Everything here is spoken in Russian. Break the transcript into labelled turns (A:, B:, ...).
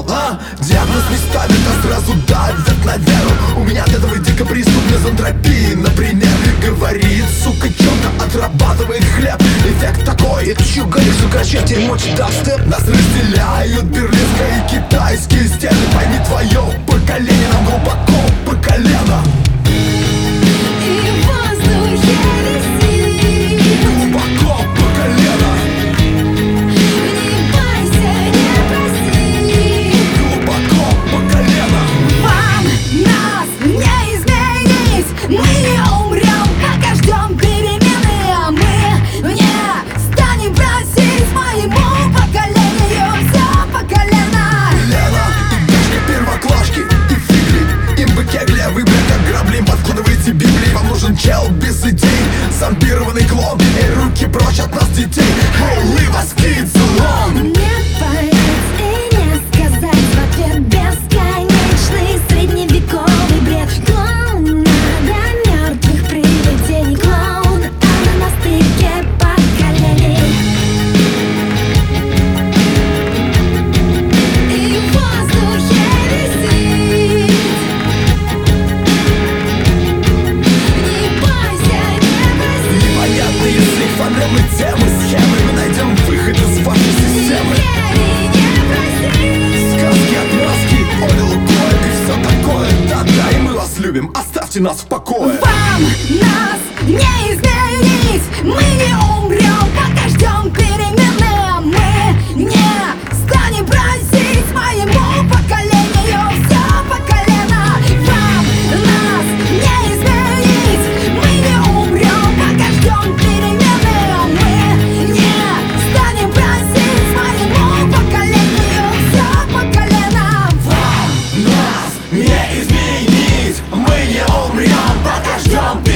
A: Диагноз не ставит, а сразу давят на веру. У меня от этого дико приступ мизантропии, например. Говорит, сука, чё-то отрабатывает хлеб. Эффект такой, это чё говоришь, сокращать дерьмо, дабстеп. Нас разделяют берлинские и китайские стены. Пойми, твое поколение нам глубоко по колено. Чел без идей, зомбированный клон. Эй, руки прочь от нас, детей. Hey, leave us kids alone.
B: Не понять и не сказать в ответ бесконечный средневековый бред. Клоун до мертвых привидений. Клоун, а на стыке поколений. И в воздухе висит.
A: Непонятный язык, фонемы, темы, схемы. Мы найдем выход из вашей системы. Сказки, отмазки, Оля Лукойль и все такое. Да-да, и мы вас любим, оставьте нас в покое.
B: Вам нас не изменить. Мы не умрем, пока ждем перемены. Мы не станем просить моему поколению все по колено. Вам нас не изменить. Мы не умрем, пока ждем перемены. Мы не станем просить моему поколению все по колено.
A: Вам нас не изменить. Мы не умрем, пока ждем.